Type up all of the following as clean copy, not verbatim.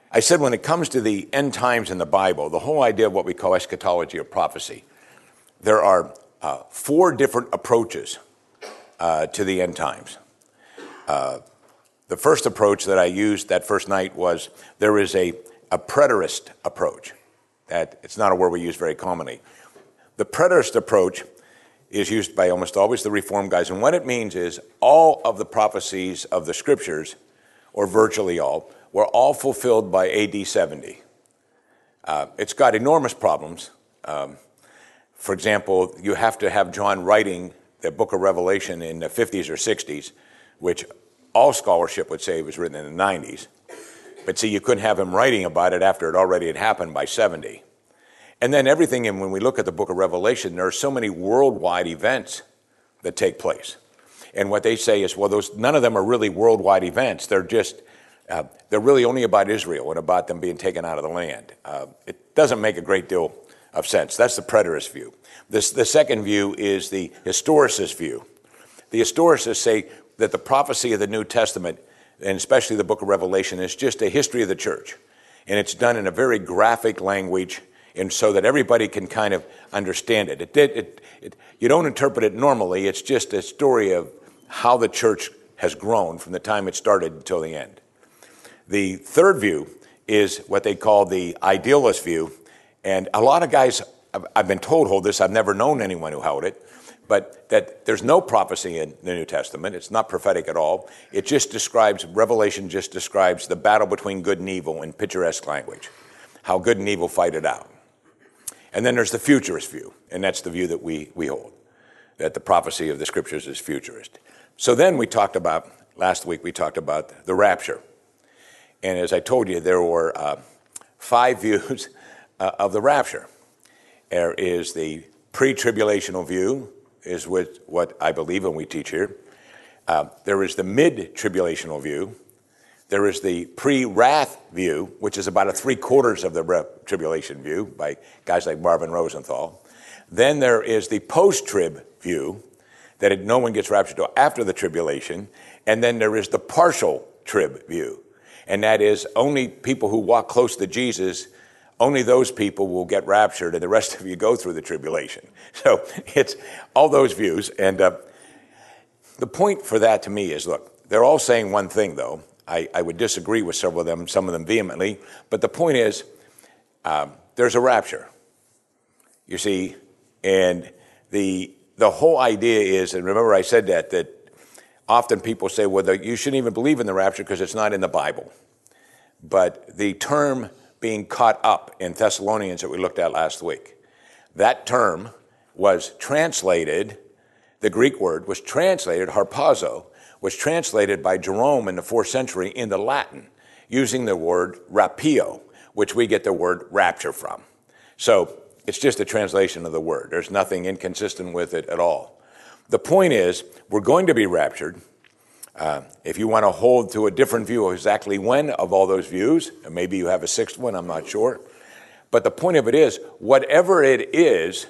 I said when it comes to the end times in the Bible, the whole idea of what we call eschatology or prophecy, there are 4 different approaches to the end times. The first approach that I used that first night was there is a preterist approach. That it's not a word we use very commonly. The preterist approach is used by almost always the Reformed guys, and what it means is all of the prophecies of the Scriptures, or virtually all, were all fulfilled by AD 70. It's got enormous problems. For example, you have to have John writing the book of Revelation in the 50s or 60s, which all scholarship would say was written in the 90s. But see, you couldn't have him writing about it after it already had happened by 70. And then everything, and when we look at the book of Revelation, there are so many worldwide events that take place. And what they say is, well, none of them are really worldwide events. They're really only about Israel and about them being taken out of the land. It doesn't make a great deal of sense. That's the preterist view. The second view is the historicist view. The historicists say that the prophecy of the New Testament, and especially the book of Revelation, is just a history of the church. And it's done in a very graphic language, and so that everybody can kind of understand it. You don't interpret it normally. It's just a story of how the church has grown from the time it started until the end. The third view is what they call the idealist view. And a lot of guys, I've been told, hold this. I've never known anyone who held it. But that there's no prophecy in the New Testament. It's not prophetic at all. It just describes, Revelation just describes the battle between good and evil in picturesque language, how good and evil fight it out. And then there's the futurist view, and that's the view that we hold, that the prophecy of the Scriptures is futurist. So then last week we talked about the rapture. And as I told you, there were 5 views of the rapture. There is the pre-tribulational view, is what I believe and we teach here. There is the mid-tribulational view. There is the pre-wrath view, which is about 3/4 of the tribulation view by guys like Marvin Rosenthal. Then there is the post-trib view, that no one gets raptured till after the tribulation. And then there is the partial trib view. And that is only people who walk close to Jesus, only those people will get raptured, and the rest of you go through the tribulation. So it's all those views. And the point for that to me is, look, they're all saying one thing, though. I would disagree with some of them vehemently. But the point is, there's a rapture, you see. And the whole idea is, and remember I said that often people say, well, you shouldn't even believe in the rapture because it's not in the Bible. But the term being caught up in Thessalonians that we looked at last week, that term was translated, the Greek word was translated, harpazo, was translated by Jerome in the 4th century into Latin, using the word rapio, which we get the word rapture from. So it's just a translation of the word. There's nothing inconsistent with it at all. The point is, we're going to be raptured. If you want to hold to a different view of exactly when of all those views, and maybe you have a 6th one, I'm not sure. But the point of it is, whatever it is,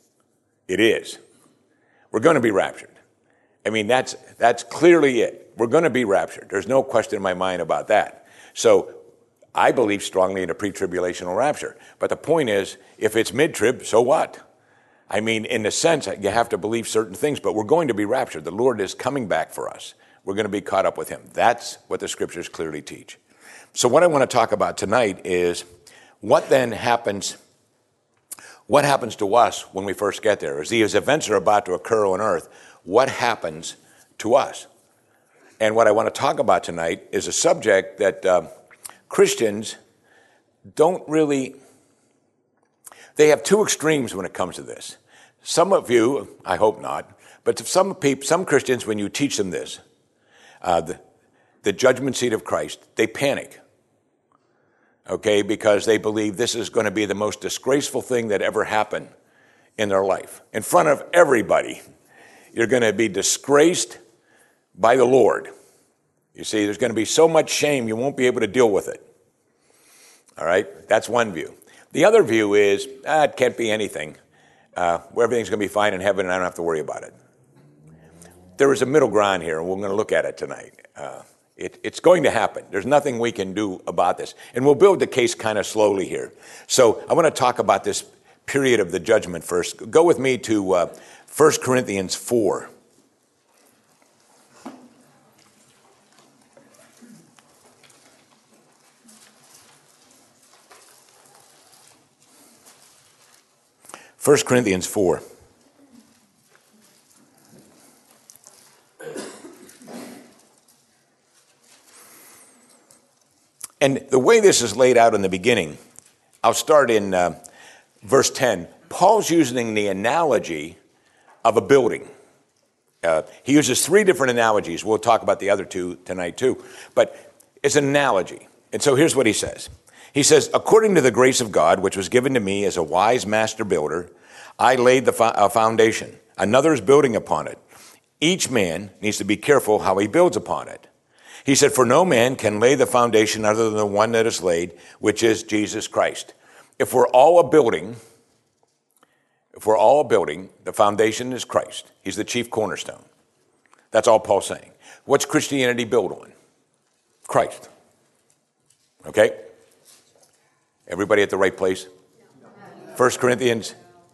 it is. We're going to be raptured. I mean, that's clearly it. We're going to be raptured. There's no question in my mind about that. So I believe strongly in a pre-tribulational rapture. But the point is, if it's mid-trib, so what? I mean, in the sense that you have to believe certain things, but we're going to be raptured. The Lord is coming back for us. We're going to be caught up with him. That's what the Scriptures clearly teach. So what I want to talk about tonight is what then happens. What happens to us when we first get there? As these events are about to occur on earth, what happens to us? And what I want to talk about tonight is a subject that Christians don't really, they have 2 extremes when it comes to this. Some of you, I hope not, but some Christians, when you teach them this, the judgment seat of Christ, they panic. Okay, because they believe this is going to be the most disgraceful thing that ever happened in their life. In front of everybody, you're going to be disgraced by the Lord. You see, there's going to be so much shame you won't be able to deal with it. All right, that's one view. The other view is, it can't be anything. Everything's going to be fine in heaven and I don't have to worry about it. There is a middle ground here, and we're going to look at it tonight. It's going to happen. There's nothing we can do about this. And we'll build the case kind of slowly here. So I want to talk about this period of the judgment first. Go with me to 1 Corinthians 4. First Corinthians 4. And the way this is laid out in the beginning, I'll start in verse 10. Paul's using the analogy of a building. He uses three different analogies. We'll talk about the other two tonight too. But it's an analogy. And so here's what he says. He says, according to the grace of God, which was given to me as a wise master builder, I laid the foundation. Another is building upon it. Each man needs to be careful how he builds upon it. He said, for no man can lay the foundation other than the one that is laid, which is Jesus Christ. If we're all a building, the foundation is Christ. He's the chief cornerstone. That's all Paul's saying. What's Christianity built on? Christ. Okay? Everybody at the right place? 1 Corinthians.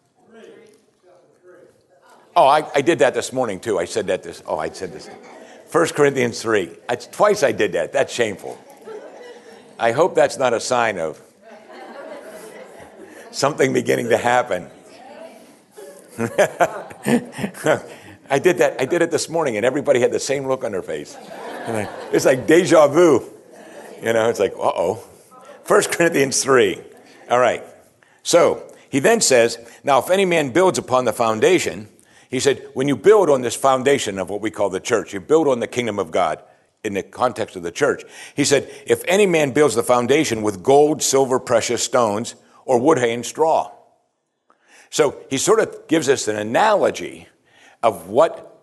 Oh, I did that this morning too. I said this. 1 Corinthians 3. Twice I did that. That's shameful. I hope that's not a sign of something beginning to happen. I did that. I did it this morning, and everybody had the same look on their face. It's like deja vu. It's like, uh-oh. 1 Corinthians 3. All right. So he then says, now if any man builds upon the foundation, he said, when you build on this foundation of what we call the church, you build on the kingdom of God in the context of the church. He said, if any man builds the foundation with gold, silver, precious stones, or wood, hay, and straw. So he sort of gives us an analogy of what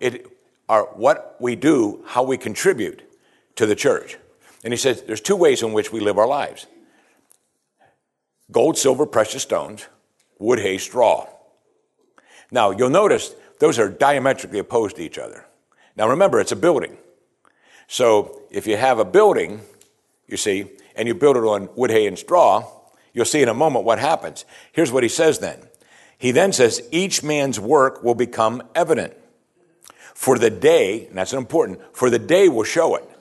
we do, how we contribute to the church. And he says there's two ways in which we live our lives. Gold, silver, precious stones, wood, hay, straw. Now, you'll notice those are diametrically opposed to each other. Now, remember, it's a building. So if you have a building, you see, and you build it on wood, hay, and straw, you'll see in a moment what happens. Here's what he says then. He then says, each man's work will become evident. For the day, and that's important, for the day will show it.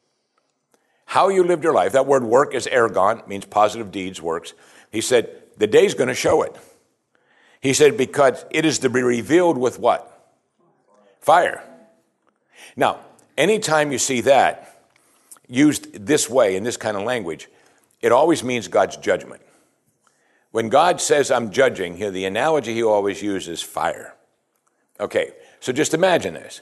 How you lived your life, that word work is ergon, means positive deeds, works. He said, the day's going to show it. He said, because it is to be revealed with what? Fire. Now, anytime you see that used this way, in this kind of language, it always means God's judgment. When God says, I'm judging, the analogy he always uses is fire. Okay, so just imagine this.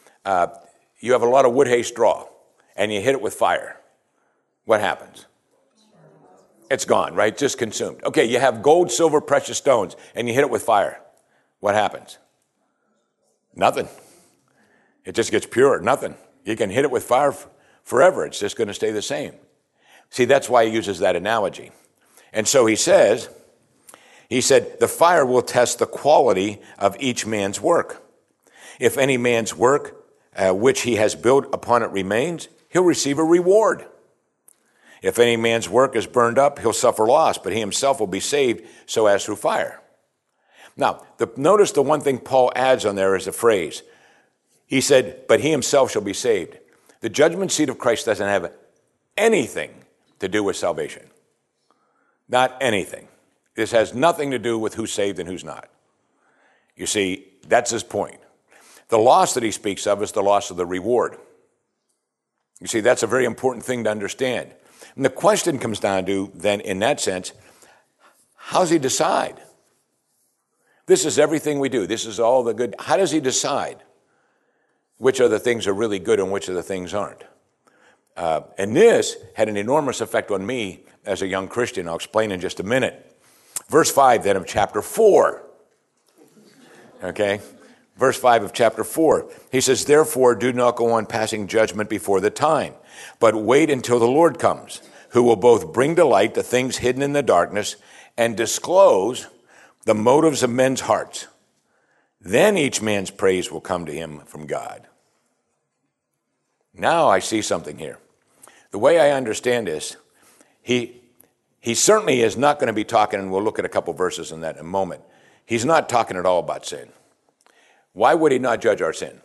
You have a lot of wood, hay, straw, and you hit it with fire. What happens? It's gone, right? Just consumed. Okay, you have gold, silver, precious stones, and you hit it with fire. What happens? Nothing. It just gets pure, nothing. You can hit it with fire forever. It's just going to stay the same. See, that's why he uses that analogy. And so he said, the fire will test the quality of each man's work. If any man's work, which he has built upon it remains, he'll receive a reward. If any man's work is burned up, he'll suffer loss, but he himself will be saved so as through fire. Now, notice the one thing Paul adds on there is a phrase. He said, but he himself shall be saved. The judgment seat of Christ doesn't have anything to do with salvation. Not anything. This has nothing to do with who's saved and who's not. You see, that's his point. The loss that he speaks of is the loss of the reward. You see, that's a very important thing to understand. And the question comes down to, then, in that sense, how does he decide? This is everything we do. This is all the good. How does he decide which of the things are really good and which of the things aren't? And this had an enormous effect on me as a young Christian. I'll explain in just a minute. Verse 5 then of chapter 4. Okay? Verse 5 of chapter 4. He says, therefore do not go on passing judgment before the time, but wait until the Lord comes, who will both bring to light the things hidden in the darkness and disclose the motives of men's hearts. Then each man's praise will come to him from God. Now I see something here. The way I understand this, he certainly is not going to be talking, and we'll look at a couple verses on that in a moment. He's not talking at all about sin. Why would he not judge our sin?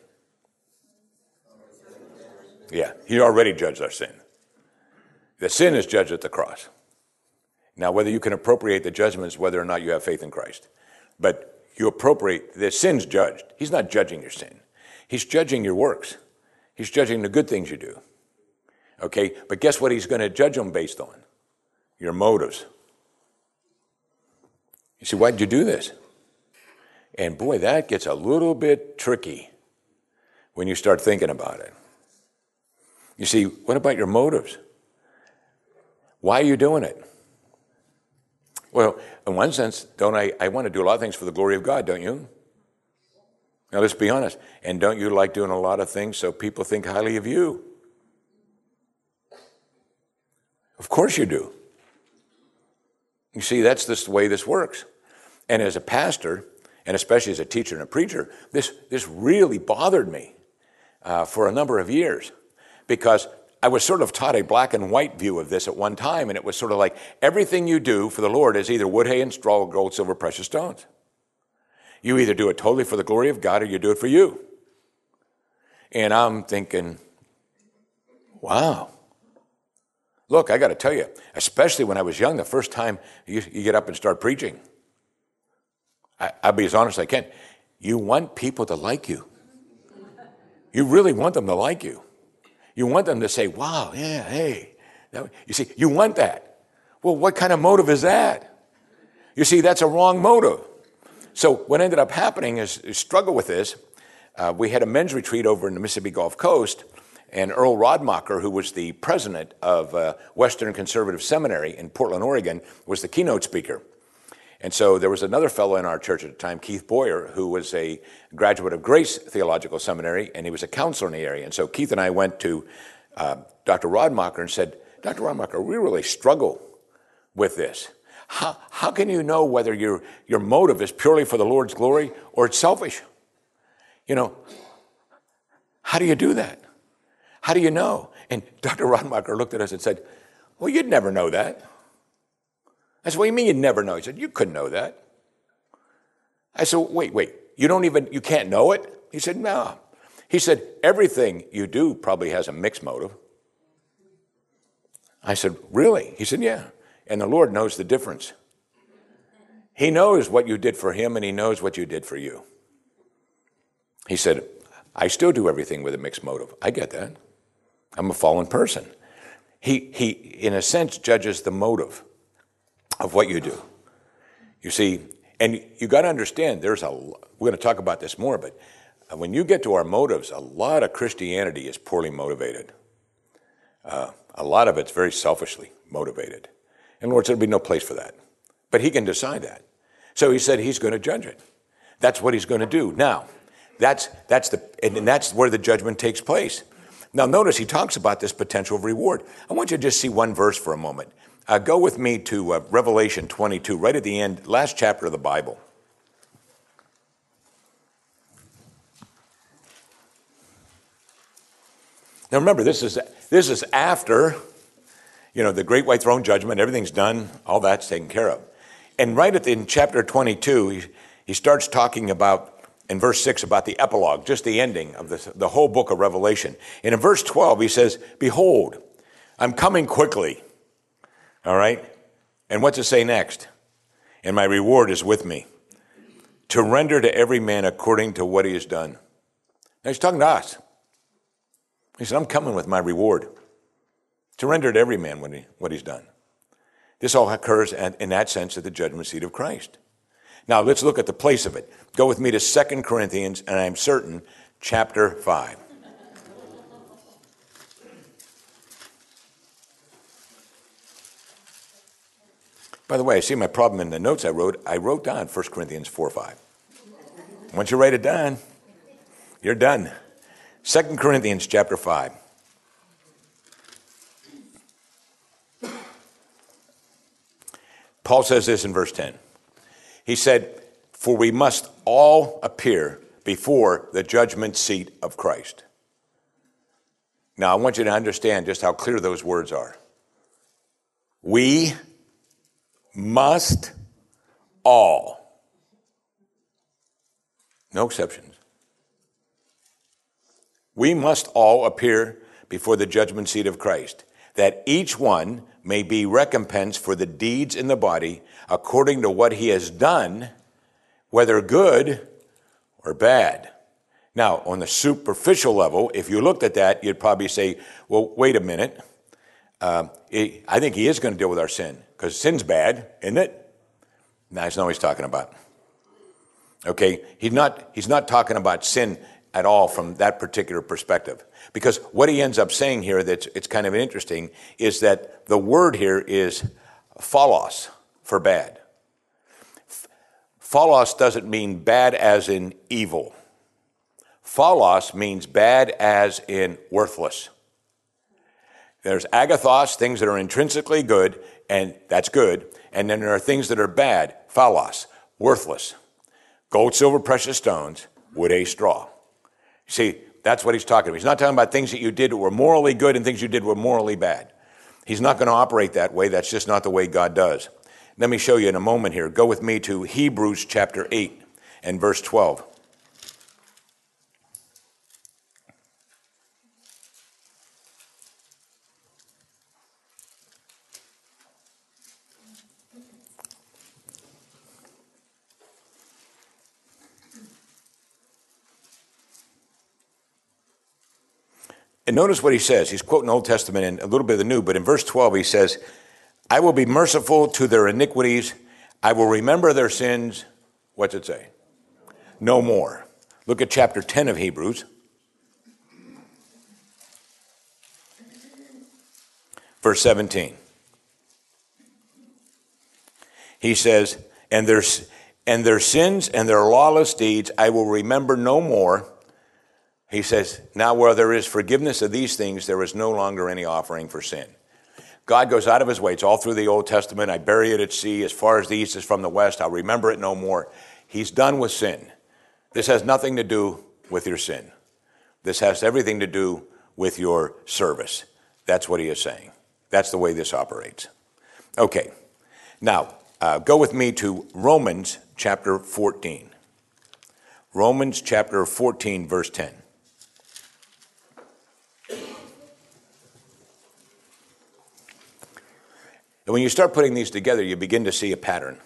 Yeah, he already judged our sin. The sin is judged at the cross. Now, whether you can appropriate the judgment is whether or not you have faith in Christ. But you appropriate, the sin's judged. He's not judging your sin. He's judging your works. He's judging the good things you do. Okay, but guess what he's going to judge them based on? Your motives. You see, why did you do this? And boy, that gets a little bit tricky when you start thinking about it. You see, what about your motives? Why are you doing it? Well, in one sense, don't I want to do a lot of things for the glory of God, don't you? Now, let's be honest. And don't you like doing a lot of things so people think highly of you? Of course you do. You see, that's the way this works. And as a pastor, and especially as a teacher and a preacher, this really bothered me for a number of years, because I was sort of taught a black and white view of this at one time, and it was sort of like everything you do for the Lord is either wood, hay, and straw, gold, silver, precious stones. You either do it totally for the glory of God or you do it for you. And I'm thinking, wow. Look, I got to tell you, especially when I was young, the first time you get up and start preaching, I'll be as honest as I can. You want people to like you. You really want them to like you. You want them to say, wow, yeah, hey. You see, you want that. Well, what kind of motive is that? You see, that's a wrong motive. So what ended up happening is struggle with this. We had a men's retreat over in the Mississippi Gulf Coast, and Earl Rodmacher, who was the president of Western Conservative Seminary in Portland, Oregon, was the keynote speaker. And so there was another fellow in our church at the time, Keith Boyer, who was a graduate of Grace Theological Seminary, and he was a counselor in the area. And so Keith and I went to Dr. Rodmacher and said, Dr. Rodmacher, we really struggle with this. How can you know whether your motive is purely for the Lord's glory or it's selfish? You know, how do you do that? How do you know? And Dr. Rodmacher looked at us and said, well, you'd never know that. I said, what do you mean you'd never know? He said, you couldn't know that. I said, wait, you can't know it? He said, no. He said, everything you do probably has a mixed motive. I said, really? He said, yeah. And the Lord knows the difference. He knows what you did for him, and he knows what you did for you. He said, I still do everything with a mixed motive. I get that. I'm a fallen person. He in a sense, judges the motive of what you do. You see, and you got to understand, we're going to talk about this more, but when you get to our motives, a lot of Christianity is poorly motivated. A lot of it's very selfishly motivated. And the Lord said there'll be no place for that. But he can decide that. So he said he's going to judge it. That's what he's going to do. Now, that's where the judgment takes place. Now, notice he talks about this potential of reward. I want you to just see one verse for a moment. Go with me to Revelation 22, right at the end, last chapter of the Bible. Now remember, this is after, the great white throne judgment, everything's done, all that's taken care of. And right in chapter 22, he starts talking about, in verse 6, about the epilogue, just the ending of the whole book of Revelation. And in verse 12, he says, behold, I'm coming quickly. All right? And what's it say next? And my reward is with me, to render to every man according to what he has done. Now he's talking to us. He said, I'm coming with my reward, to render to every man what he's done. This all occurs in that sense at the judgment seat of Christ. Now let's look at the place of it. Go with me to 2 Corinthians, and I'm certain, chapter 5. By the way, I see my problem in the notes I wrote down 1 Corinthians 4:5. Once you write it down, you're done. 2 Corinthians chapter 5. Paul says this in verse 10. He said, for we must all appear before the judgment seat of Christ. Now, I want you to understand just how clear those words are. We must all, no exceptions, we must all appear before the judgment seat of Christ, that each one may be recompensed for the deeds in the body according to what he has done, whether good or bad. Now, on the superficial level, if you looked at that, you'd probably say, well, wait a minute. I think he is going to deal with our sin, because sin's bad, isn't it? No, that's not what he's talking about. Okay, he's not talking about sin at all from that particular perspective. Because what he ends up saying here, it's kind of interesting, is that the word here is phalos, for bad. Phalos doesn't mean bad as in evil. Phalos means bad as in worthless. There's agathos, things that are intrinsically good, and that's good. And then there are things that are bad, phalos, worthless. Gold, silver, precious stones, wood, hay, straw. See, that's what he's talking about. He's not talking about things that you did that were morally good and things you did were morally bad. He's not going to operate that way. That's just not the way God does. Let me show you in a moment here. Go with me to Hebrews chapter 8 and verse 12. And notice what he says. He's quoting the Old Testament and a little bit of the New, but in verse 12 he says, I will be merciful to their iniquities. I will remember their sins. What's it say? No more. Look at chapter 10 of Hebrews. Verse 17. He says, and their sins and their lawless deeds I will remember no more. He says, now where there is forgiveness of these things, there is no longer any offering for sin. God goes out of his way. It's all through the Old Testament. I bury it at sea. As far as the east is from the west, I'll remember it no more. He's done with sin. This has nothing to do with your sin. This has everything to do with your service. That's what he is saying. That's the way this operates. Okay. Now, go with me to Romans chapter 14. Romans chapter 14, verse 10. And when you start putting these together, you begin to see a pattern.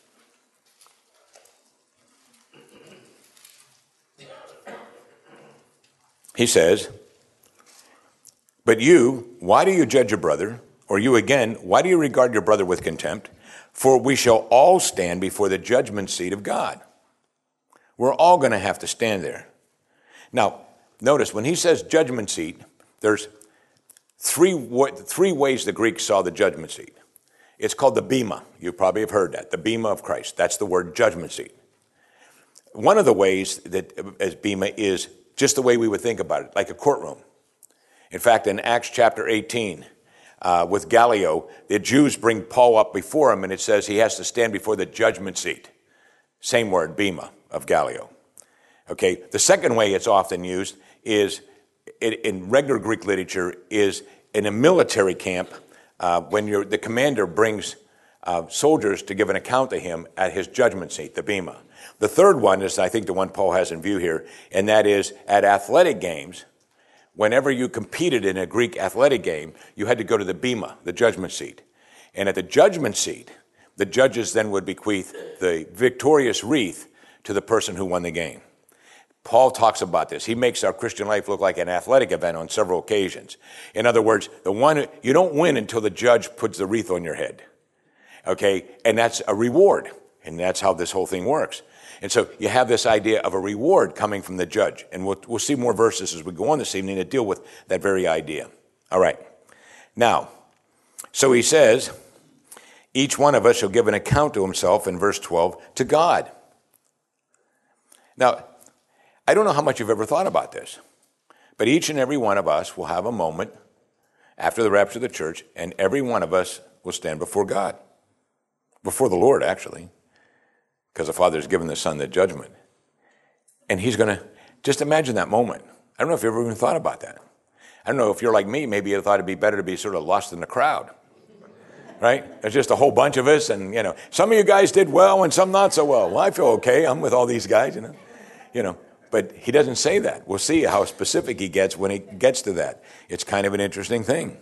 He says, but you, why do you judge your brother? Or you again, why do you regard your brother with contempt? For we shall all stand before the judgment seat of God. We're all going to have to stand there. Now, notice when he says judgment seat, there's three ways the Greeks saw the judgment seat. It's called the bema. You probably have heard that, the bema of Christ. That's the word judgment seat. One of the ways that as bema is just the way we would think about it, like a courtroom. In fact, in Acts chapter 18, with Gallio, the Jews bring Paul up before him, and it says he has to stand before the judgment seat. Same word, bema, of Gallio. Okay, the second way it's often used is, in regular Greek literature, is in a military camp, when the commander brings soldiers to give an account to him at his judgment seat, the bema. The third one is, I think, the one Paul has in view here, and that is at athletic games. Whenever you competed in a Greek athletic game, you had to go to the bema, the judgment seat. And at the judgment seat, the judges then would bequeath the victorious wreath to the person who won the game. Paul talks about this. He makes our Christian life look like an athletic event on several occasions. In other words, you don't win until the judge puts the wreath on your head. Okay? And that's a reward. And that's how this whole thing works. And so you have this idea of a reward coming from the judge. And we'll see more verses as we go on this evening to deal with that very idea. All right. Now, so he says, each one of us shall give an account to himself, in verse 12, to God. Now, I don't know how much you've ever thought about this, but each and every one of us will have a moment after the rapture of the church, and every one of us will stand before God. Before the Lord, actually, because the Father has given the Son the judgment. And he's going to, just imagine that moment. I don't know if you've ever even thought about that. I don't know if you're like me, maybe you thought it'd be better to be sort of lost in the crowd. Right? There's just a whole bunch of us, and some of you guys did well and some not so well. Well, I feel okay. I'm with all these guys, But he doesn't say that. We'll see how specific he gets when he gets to that. It's kind of an interesting thing.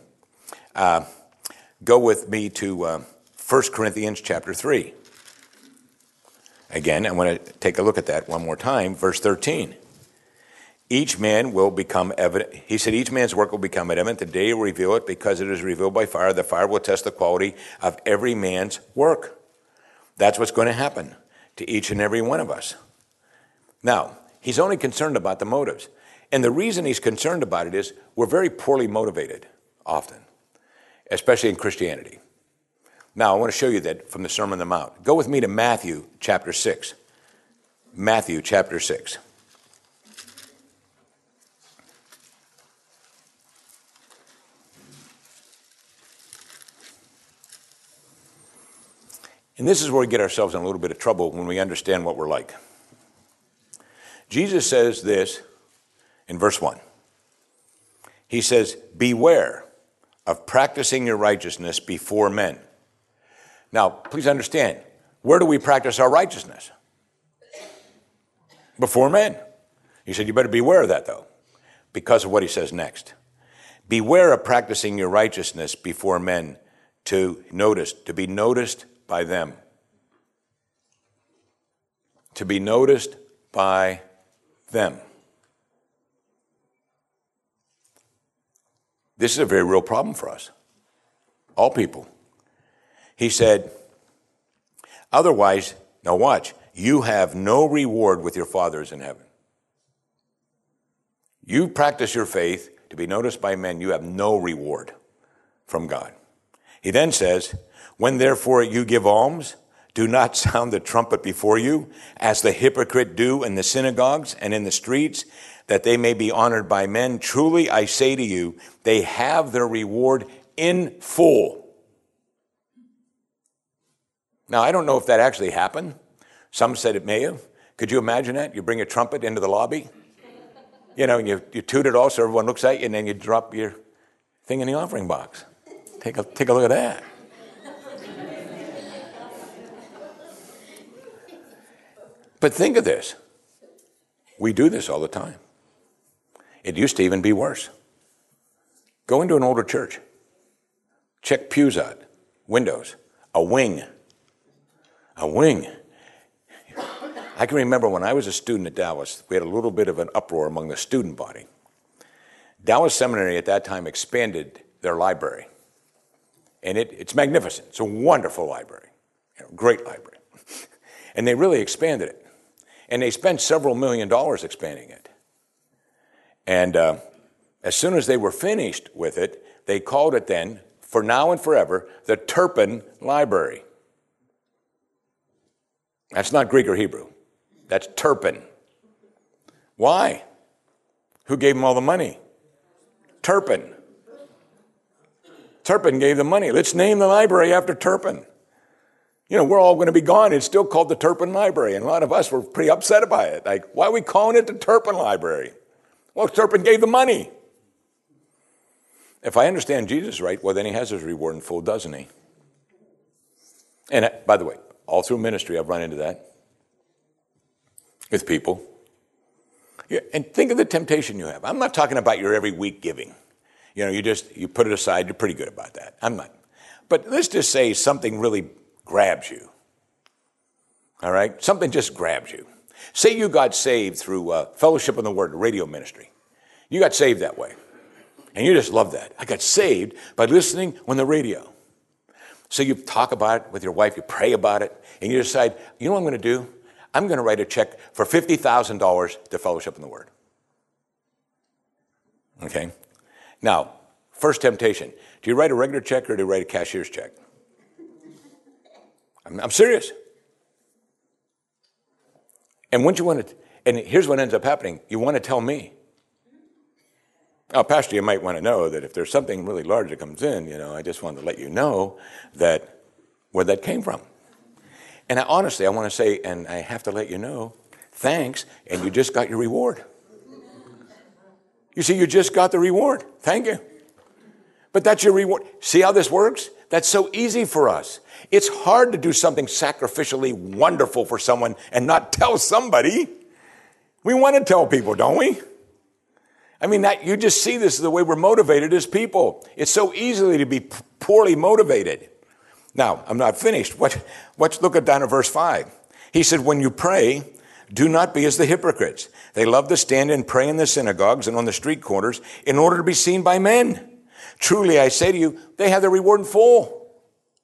Go with me to 1 Corinthians chapter 3. Again, I want to take a look at that one more time. Verse 13. Each man will become evident. He said, each man's work will become evident. The day will reveal it, because it is revealed by fire. The fire will test the quality of every man's work. That's what's going to happen to each and every one of us. Now, he's only concerned about the motives. And the reason he's concerned about it is we're very poorly motivated often, especially in Christianity. Now, I want to show you that from the Sermon on the Mount. Go with me to Matthew chapter 6. Matthew chapter 6. And this is where we get ourselves in a little bit of trouble when we understand what we're like. Jesus says this in verse 1. He says, beware of practicing your righteousness before men. Now, please understand, where do we practice our righteousness? Before men. He said, you better beware of that, though, because of what he says next. Beware of practicing your righteousness before men to be noticed by them. To be noticed by them. This is a very real problem for us. All people. He said, otherwise, now watch, you have no reward with your fathers in heaven. You practice your faith to be noticed by men, you have no reward from God. He then says, when therefore you give alms, do not sound the trumpet before you, as the hypocrite do in the synagogues and in the streets, that they may be honored by men. Truly I say to you, they have their reward in full. Now, I don't know if that actually happened. Some said it may have. Could you imagine that? You bring a trumpet into the lobby, and you toot it all so everyone looks at you, and then you drop your thing in the offering box. Take a look at that. But think of this. We do this all the time. It used to even be worse. Go into an older church. Check pews out, windows, a wing. A wing. I can remember when I was a student at Dallas, we had a little bit of an uproar among the student body. Dallas Seminary at that time expanded their library. And it's magnificent. It's a wonderful library. Great library. And they really expanded it. And they spent several $1 million expanding it. And as soon as they were finished with it, they called it then, for now and forever, the Turpin Library. That's not Greek or Hebrew. That's Turpin. Why? Who gave them all the money? Turpin. Turpin gave the money. Let's name the library after Turpin. We're all going to be gone. It's still called the Turpin Library. And a lot of us were pretty upset about it. Like, why are we calling it the Turpin Library? Well, Turpin gave the money. If I understand Jesus right, well, then he has his reward in full, doesn't he? And by the way, all through ministry, I've run into that with people. Yeah, and think of the temptation you have. I'm not talking about your every week giving. You put it aside. You're pretty good about that. I'm not. But let's just say something really grabs you. All right? Something just grabs you. Say you got saved through Fellowship in the Word, radio ministry. You got saved that way. And you just love that. I got saved by listening on the radio. So you talk about it with your wife, you pray about it, and you decide, you know what I'm going to do? I'm going to write a check for $50,000 to Fellowship in the Word. Okay? Now, first temptation. Do you write a regular check or do you write a cashier's check? I'm serious. And wouldn't you want to, and here's what ends up happening. You want to tell me. Oh, Pastor, you might want to know that if there's something really large that comes in, I just wanted to let you know that where that came from. And honestly, I want to say, and I have to let you know, thanks, and you just got your reward. You see, you just got the reward. Thank you. But that's your reward. See how this works? That's so easy for us. It's hard to do something sacrificially wonderful for someone and not tell somebody. We want to tell people, don't we? I mean, that you just see this is the way we're motivated as people. It's so easy to be poorly motivated. Now, I'm not finished. Let's look at down at verse 5. He said, when you pray, do not be as the hypocrites. They love to stand and pray in the synagogues and on the street corners in order to be seen by men. Truly, I say to you, they have their reward in full.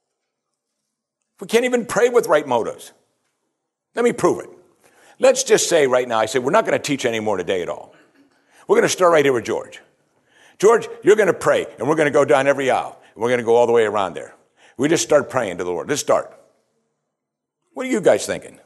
We can't even pray with right motives. Let me prove it. Let's just say right now, I say, we're not going to teach anymore today at all. We're going to start right here with George. George, you're going to pray, and we're going to go down every aisle. And we're going to go all the way around there. We just start praying to the Lord. Let's start. What are you guys thinking?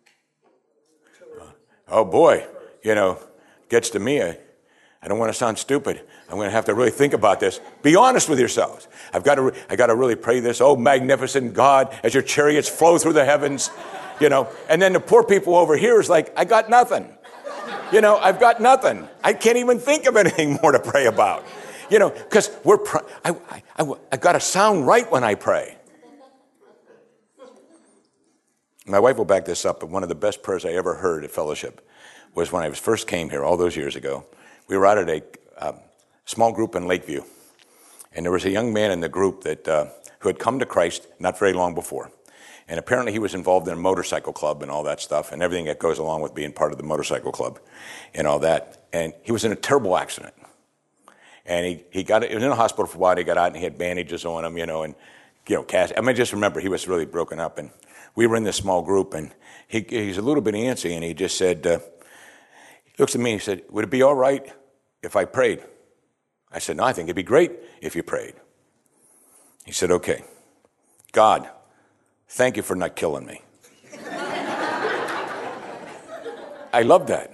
Oh boy, gets to me. I don't want to sound stupid. I'm going to have to really think about this. Be honest with yourselves. I got to really pray this. Oh, magnificent God, as your chariots flow through the heavens, And then the poor people over here is like, I got nothing. I've got nothing. I can't even think of anything more to pray about. Because I got to sound right when I pray. My wife will back this up, but one of the best prayers I ever heard at fellowship was when I first came here all those years ago. We were out at a small group in Lakeview, and there was a young man in the group who had come to Christ not very long before. And apparently he was involved in a motorcycle club and all that stuff and everything that goes along with being part of the motorcycle club and all that. And he was in a terrible accident. And he was in a hospital for a while. He got out and he had bandages on him, and cast. I just remember he was really broken up. And we were in this small group, and he's a little bit antsy, and he just said, he looks at me and he said, would it be all right if I prayed? I said, no, I think it'd be great if you prayed. He said, okay, God, thank you for not killing me. I love that.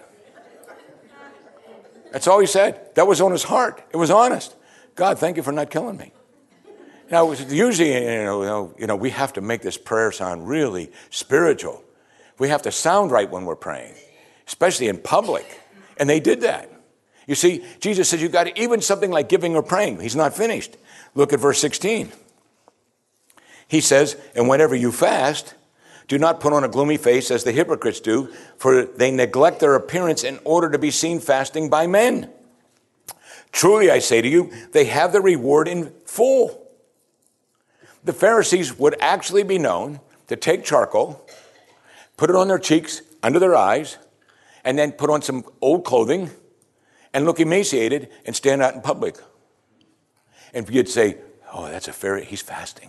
That's all he said. That was on his heart. It was honest. God, thank you for not killing me. Now, usually, we have to make this prayer sound really spiritual. We have to sound right when we're praying, especially in public. And they did that. You see, Jesus says you got to, even something like giving or praying. He's not finished. Look at verse 16. He says, and whenever you fast, do not put on a gloomy face as the hypocrites do, for they neglect their appearance in order to be seen fasting by men. Truly, I say to you, they have the reward in full. The Pharisees would actually be known to take charcoal, put it on their cheeks, under their eyes, and then put on some old clothing and look emaciated and stand out in public. And you'd say, oh, that's a Pharisee, he's fasting.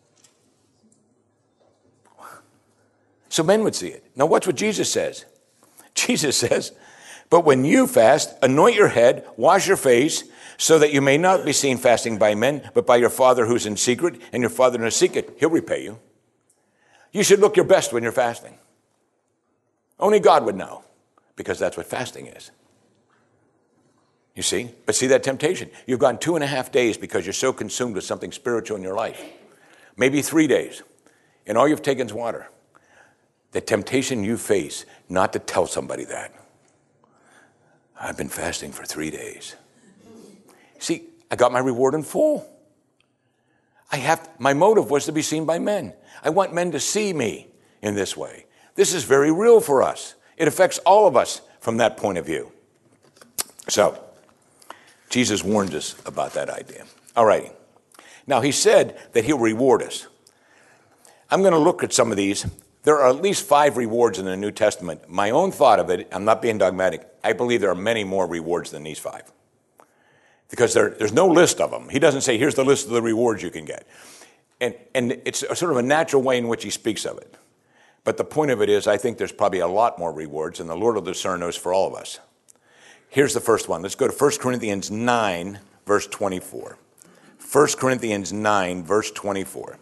So men would see it. Now watch what Jesus says. Jesus says, but when you fast, anoint your head, wash your face, so that you may not be seen fasting by men, but by your Father who's in secret, and your Father in the secret, he'll repay you. You should look your best when you're fasting. Only God would know, because that's what fasting is. You see? But see that temptation. You've gone 2.5 days because you're so consumed with something spiritual in your life. Maybe 3 days, and all you've taken is water. The temptation you face not to tell somebody that. I've been fasting for 3 days. See, I got my reward in full. My motive was to be seen by men. I want men to see me in this way. This is very real for us. It affects all of us from that point of view. So, Jesus warned us about that idea. All right. Now, he said that he'll reward us. I'm going to look at some of these. There are at least 5 rewards in the New Testament. My own thought of it, I'm not being dogmatic, I believe there are many more rewards than these 5. Because there's no list of them. He doesn't say, here's the list of the rewards you can get. And it's sort of a natural way in which he speaks of it. But the point of it is, I think there's probably a lot more rewards, and the Lord will discern those for all of us. Here's the first one. Let's go to 1 Corinthians 9, verse 24. 1 Corinthians 9, verse 24.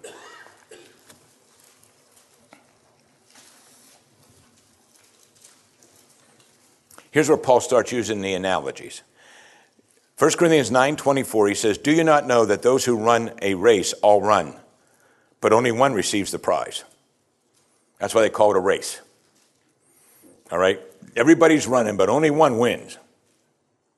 Here's where Paul starts using the analogies. 1 Corinthians 9:24, he says, do you not know that those who run a race all run, but only one receives the prize? That's why they call it a race. All right? Everybody's running, but only one wins.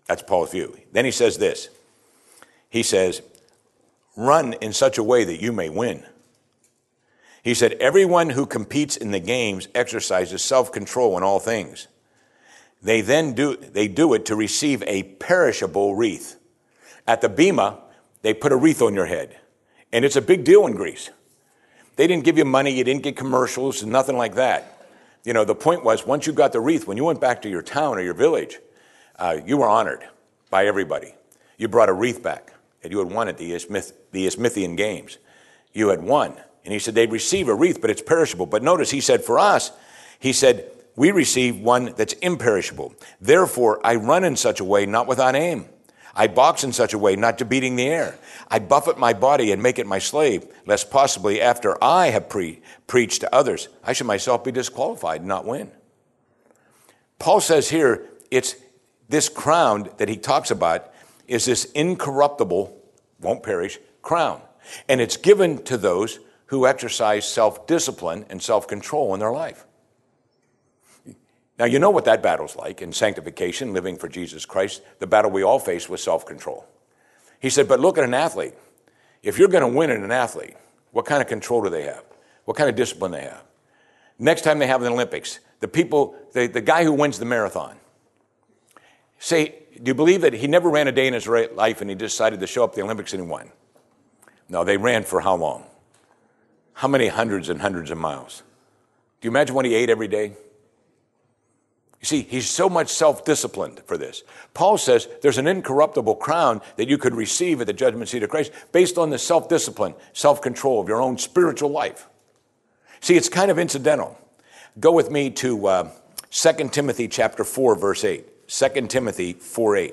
That's Paul's view. Then he says this. He says, run in such a way that you may win. He said, everyone who competes in the games exercises self-control in all things. They do it to receive a perishable wreath. At the Bema, they put a wreath on your head. And it's a big deal in Greece. They didn't give you money, you didn't get commercials, nothing like that. You know, the point was, once you got the wreath, when you went back to your town or your village, you were honored by everybody. You brought a wreath back, and you had won at the Isthmian Games. You had won. And he said they'd receive a wreath, but it's perishable. But notice, he said, for us, he said, we receive one that's imperishable. Therefore, I run in such a way, not without aim. I box in such a way, not to beating the air. I buffet my body and make it my slave, lest possibly after I have preached to others, I should myself be disqualified and not win. Paul says here, it's this crown that he talks about is this incorruptible, won't perish, crown. And it's given to those who exercise self-discipline and self-control in their life. Now, you know what that battle's like in sanctification, living for Jesus Christ, the battle we all face with self-control. He said, but look at an athlete. If you're going to win in an athlete, what kind of control do they have? What kind of discipline they have? Next time they have the Olympics, the guy who wins the marathon, say, do you believe that he never ran a day in his life and he decided to show up at the Olympics and he won? No, they ran for how long? How many hundreds and hundreds of miles? Do you imagine what he ate every day? You see, he's so much self-disciplined for this. Paul says there's an incorruptible crown that you could receive at the judgment seat of Christ based on the self-discipline, self-control of your own spiritual life. See, it's kind of incidental. Go with me to 2 Timothy chapter 4, verse 8. 2 Timothy 4:8.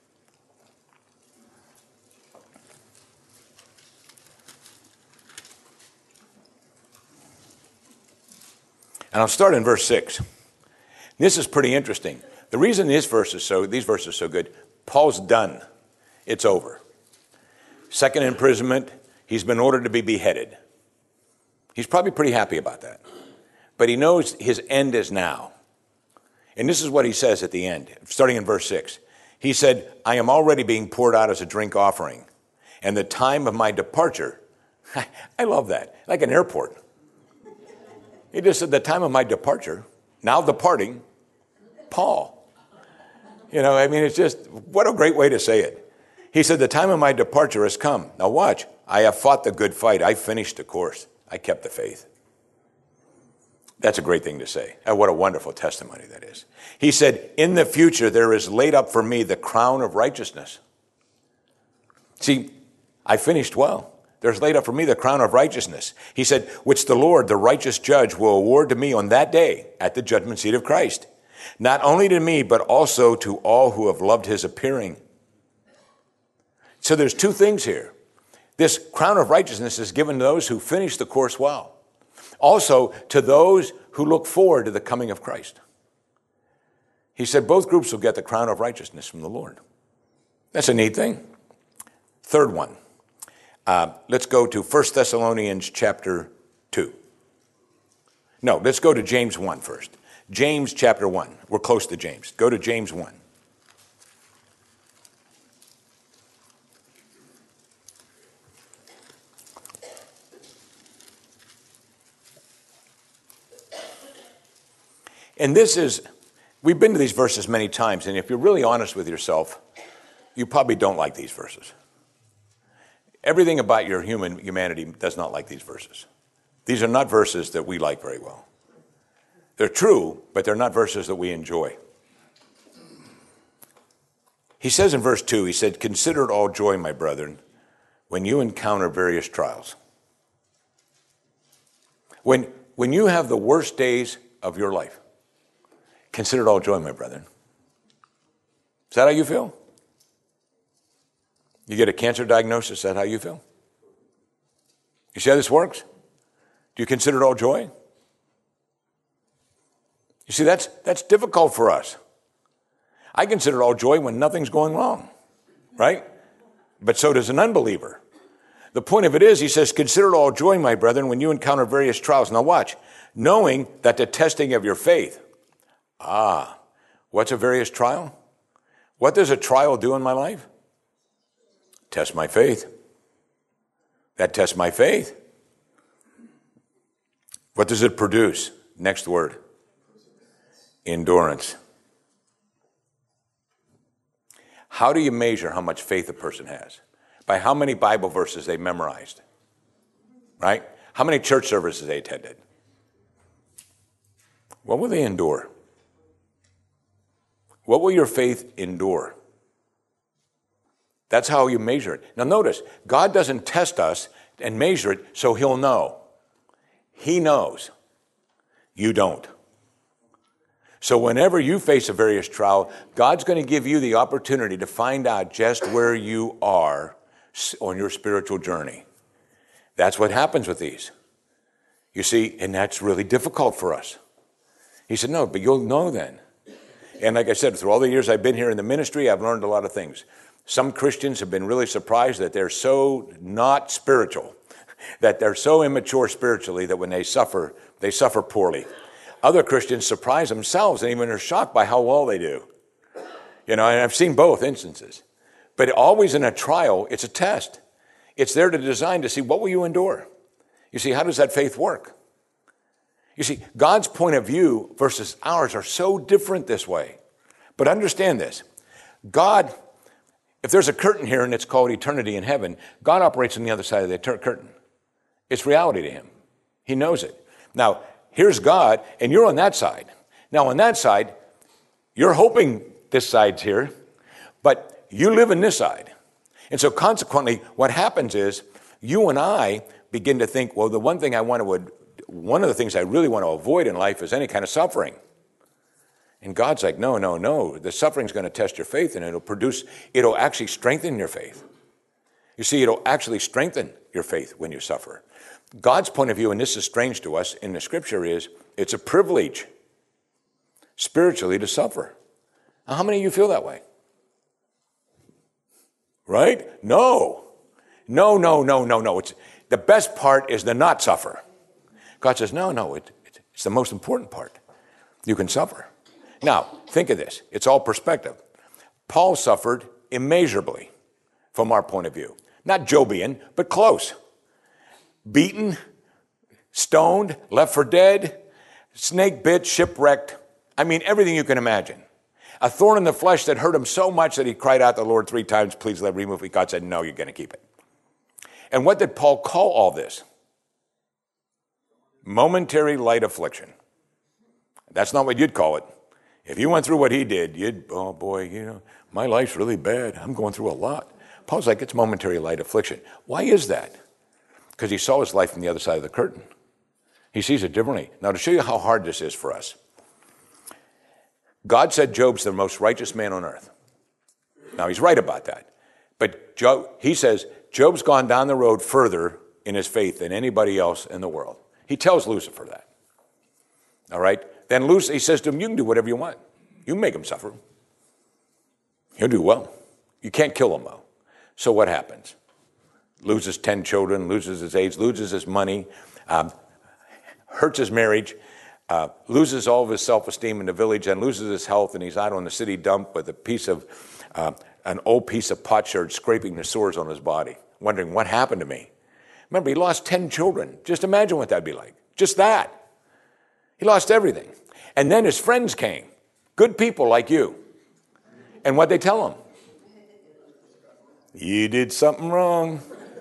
And I'll start in verse 6. This is pretty interesting. The reason these verses are so good, Paul's done. It's over. Second imprisonment, he's been ordered to be beheaded. He's probably pretty happy about that. But he knows his end is now. And this is what he says at the end, starting in verse 6. He said, I am already being poured out as a drink offering, and the time of my departure, I love that, like an airport. He just said, the time of my departure, now departing, Paul. You know, I mean, it's just, what a great way to say it. He said, the time of my departure has come. Now watch, I have fought the good fight. I finished the course. I kept the faith. That's a great thing to say. And what a wonderful testimony that is. He said, in the future, there is laid up for me the crown of righteousness. See, I finished well. There's laid up for me the crown of righteousness. He said, which the Lord, the righteous judge, will award to me on that day at the judgment seat of Christ. Not only to me, but also to all who have loved his appearing. So there's two things here. This crown of righteousness is given to those who finish the course well. Also to those who look forward to the coming of Christ. He said both groups will get the crown of righteousness from the Lord. That's a neat thing. Third one. Let's go to 1 Thessalonians chapter 2. No, let's go to James 1 first. James chapter 1. We're close to James. Go to James 1. And this is, we've been to these verses many times, and if you're really honest with yourself, you probably don't like these verses. Everything about your humanity does not like these verses. These are not verses that we like very well. They're true, but they're not verses that we enjoy. He says in verse 2, he said, consider it all joy, my brethren, when you encounter various trials. When you have the worst days of your life, consider it all joy, my brethren. Is that how you feel? You get a cancer diagnosis, is that how you feel? You see how this works? Do you consider it all joy? You see, that's difficult for us. I consider it all joy when nothing's going wrong, right? But so does an unbeliever. The point of it is, he says, consider it all joy, my brethren, when you encounter various trials. Now watch, knowing that the testing of your faith. What's a various trial? What does a trial do in my life? Test my faith. That tests my faith. What does it produce? Next word. Endurance. How do you measure how much faith a person has? By how many Bible verses they memorized, right? How many church services they attended? What will they endure? What will your faith endure? That's how you measure it. Now notice, God doesn't test us and measure it so he'll know. He knows. You don't. So whenever you face a various trial, God's going to give you the opportunity to find out just where you are on your spiritual journey. That's what happens with these. You see, and that's really difficult for us. He said, no, but you'll know then. And like I said, through all the years I've been here in the ministry, I've learned a lot of things. Some Christians have been really surprised that they're so not spiritual, that they're so immature spiritually that when they suffer poorly. Other Christians surprise themselves and even are shocked by how well they do. You know, and I've seen both instances. But always in a trial, it's a test. It's there to design to see what will you endure. You see, how does that faith work? You see, God's point of view versus ours are so different this way. But understand this. God, if there's a curtain here and it's called eternity in heaven, God operates on the other side of the curtain. It's reality to him. He knows it. Now, here's God, and you're on that side. Now, on that side, you're hoping this side's here, but you live in this side. And so consequently, what happens is you and I begin to think, well, one of the things I really want to avoid in life is any kind of suffering. And God's like, no. The suffering's going to test your faith, and it'll actually strengthen your faith. You see, it'll actually strengthen your faith when you suffer. God's point of view, and this is strange to us in the scripture, is it's a privilege spiritually to suffer. Now, how many of you feel that way? Right? No. It's, the best part is to not suffer. God says, no, it's the most important part. You can suffer. Now, think of this. It's all perspective. Paul suffered immeasurably from our point of view. Not Jobian, but close. Beaten, stoned, left for dead, snake bit, shipwrecked. I mean, everything you can imagine. A thorn in the flesh that hurt him so much that he cried out to the Lord 3 times, please let me remove it. God said, no, you're going to keep it. And what did Paul call all this? Momentary light affliction. That's not what you'd call it. If you went through what he did, oh boy, my life's really bad. I'm going through a lot. Paul's like, it's momentary light affliction. Why is that? Because he saw his life from the other side of the curtain. He sees it differently. Now, to show you how hard this is for us, God said Job's the most righteous man on earth. Now, he's right about that. But he says Job's gone down the road further in his faith than anybody else in the world. He tells Lucifer that. All right? Then he says to him, you can do whatever you want. You can make him suffer. He'll do well. You can't kill him, though. So what happens? Loses 10 children, loses his age, loses his money, hurts his marriage, loses all of his self-esteem in the village, and loses his health, and he's out on the city dump with an old piece of potsherd scraping the sores on his body, wondering what happened to me. Remember, he lost 10 children. Just imagine what that'd be like. Just that. He lost everything. And then his friends came, good people like you. And what'd they tell him? You did something wrong.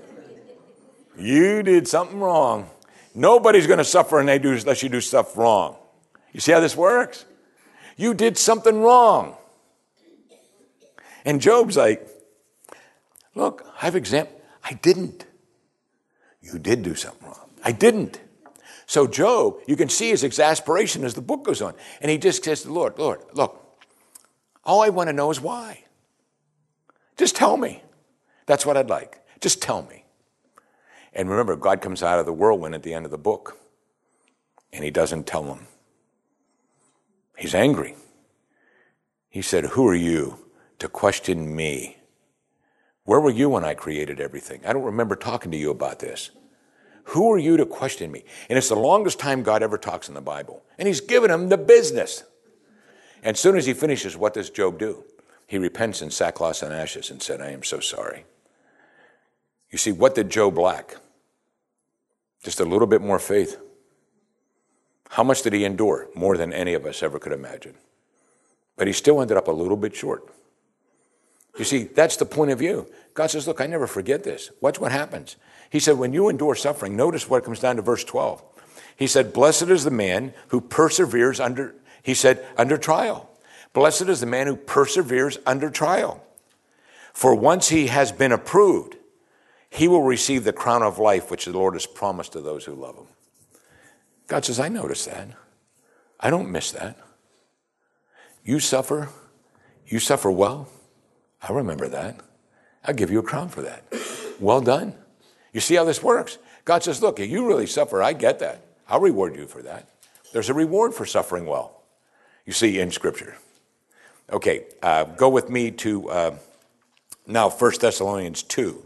You did something wrong. Nobody's going to suffer unless you do stuff wrong. You see how this works? You did something wrong. And Job's like, look, I didn't. You did do something wrong. I didn't. So Job, you can see his exasperation as the book goes on. And he just says to the Lord, look, all I want to know is why. Just tell me. That's what I'd like. Just tell me. And remember, God comes out of the whirlwind at the end of the book. And he doesn't tell him. He's angry. He said, who are you to question me? Where were you when I created everything? I don't remember talking to you about this. Who are you to question me? And it's the longest time God ever talks in the Bible. And he's given him the business. And as soon as he finishes, what does Job do? He repents in sackcloth and ashes and said, I am so sorry. You see, what did Job lack? Just a little bit more faith. How much did he endure? More than any of us ever could imagine. But he still ended up a little bit short. You see, that's the point of view. God says, look, I never forget this. Watch what happens. He said, when you endure suffering, notice what comes down to verse 12. He said, blessed is the man who perseveres under trial. Blessed is the man who perseveres under trial. For once he has been approved, he will receive the crown of life which the Lord has promised to those who love him. God says, I notice that. I don't miss that. You suffer well. I remember that. I'll give you a crown for that. Well done. You see how this works? God says, look, you really suffer. I get that. I'll reward you for that. There's a reward for suffering well, you see, in Scripture. Okay, go with me to now 1 Thessalonians 2.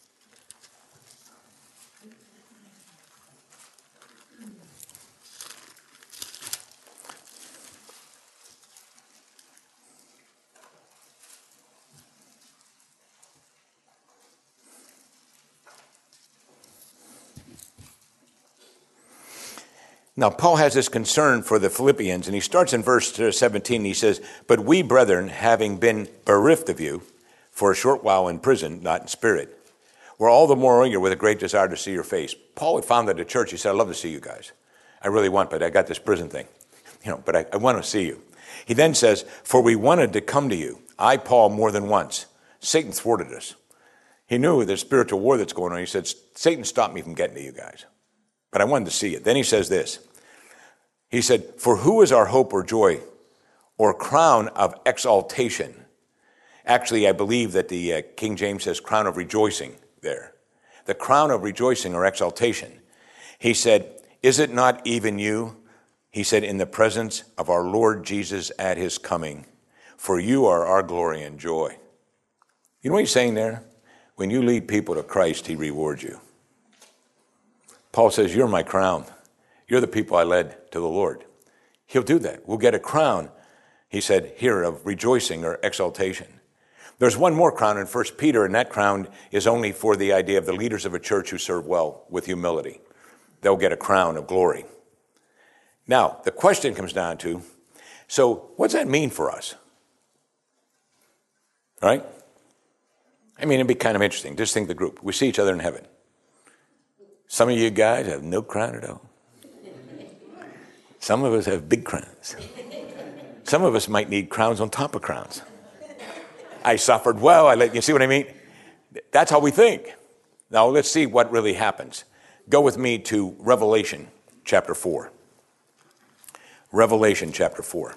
Now, Paul has this concern for the Philippians, and he starts in verse 17. He says, but we, brethren, having been bereft of you for a short while in prison, not in spirit, we're all the more eager with a great desire to see your face. Paul had founded a church. He said, I'd love to see you guys. I really want, but I got this prison thing. But I want to see you. He then says, for we wanted to come to you. I, Paul, more than once. Satan thwarted us. He knew the spiritual war that's going on. He said, Satan stopped me from getting to you guys. But I wanted to see it. Then he says this. He said, for who is our hope or joy or crown of exaltation? Actually, I believe that the King James says crown of rejoicing there. The crown of rejoicing or exaltation. He said, is it not even you? He said, in the presence of our Lord Jesus at his coming, for you are our glory and joy. You know what he's saying there? When you lead people to Christ, he rewards you. Paul says, you're my crown. You're the people I led to the Lord. He'll do that. We'll get a crown, he said here, of rejoicing or exaltation. There's one more crown in 1 Peter, and that crown is only for the idea of the leaders of a church who serve well with humility. They'll get a crown of glory. Now, the question comes down to, so what's that mean for us? Right? I mean, it'd be kind of interesting. Just think the group. We see each other in heaven. Some of you guys have no crown at all. Some of us have big crowns. Some of us might need crowns on top of crowns. I suffered well. You see what I mean? That's how we think. Now let's see what really happens. Go with me to Revelation chapter 4. Revelation chapter 4.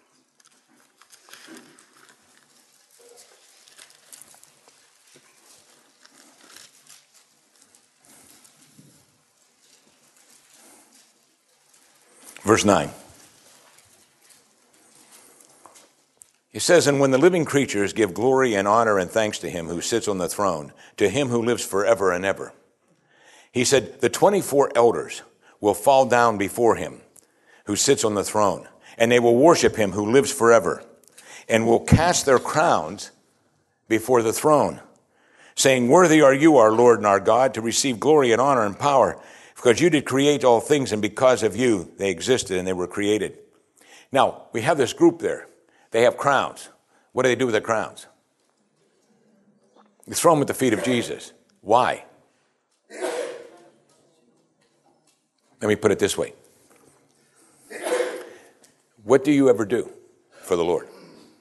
Verse 9. It says, and when the living creatures give glory and honor and thanks to him who sits on the throne, to him who lives forever and ever. He said, the 24 elders will fall down before him who sits on the throne, and they will worship him who lives forever, and will cast their crowns before the throne, saying, worthy are you, our Lord and our God, to receive glory and honor and power, because you did create all things, and because of you they existed and they were created. Now, we have this group there. They have crowns. What do they do with their crowns? They throw them at the feet of Jesus. Why? Let me put it this way. What do you ever do for the Lord?